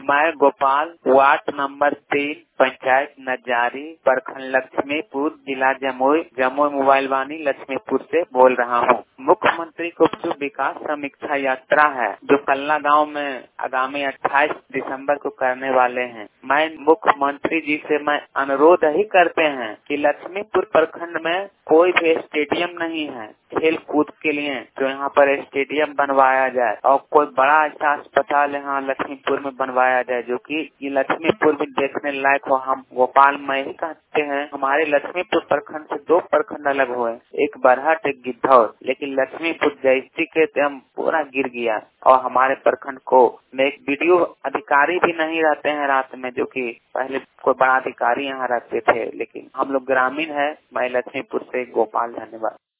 मैं Gopal, ward number 3, panchayat Najari, प्रखंड लक्ष्मीपुर, जिला जमुई मोबाइल वाणी लक्ष्मीपुर से बोल रहा हूँ। मुख्यमंत्री कुपसू विकास समीक्षा यात्रा है जो कल्ला गांव में आगामी 28 दिसंबर को करने वाले हैं। मैं मुख्यमंत्री जी से मैं अनुरोध ही करते हैं कि लक्ष्मीपुर प्रखंड में कोई भी स्टेडियम नहीं है खेल कूद के लिए, तो यहाँ पर स्टेडियम बनवाया जाए और कोई बड़ा अच्छा अस्पताल यहाँ लक्ष्मीपुर में बनवाया जाए जो कि ये लक्ष्मीपुर में देखने लायक हो। हम भोपाल में ही कहते हैं हमारे लक्ष्मीपुर प्रखंड से 2 प्रखंड अलग हुए, एक बरहट एक गिद्धौर, लेकिन लक्ष्मीपुर जैसी के हम पूरा गिर गया और हमारे प्रखंड को में एक वीडियो अधिकारी भी नहीं रहते हैं रात में, जो कि पहले कोई बड़ा अधिकारी यहाँ रहते थे, लेकिन हम लोग ग्रामीण है। मैं लक्ष्मीपुर से गोपाल, धन्यवाद।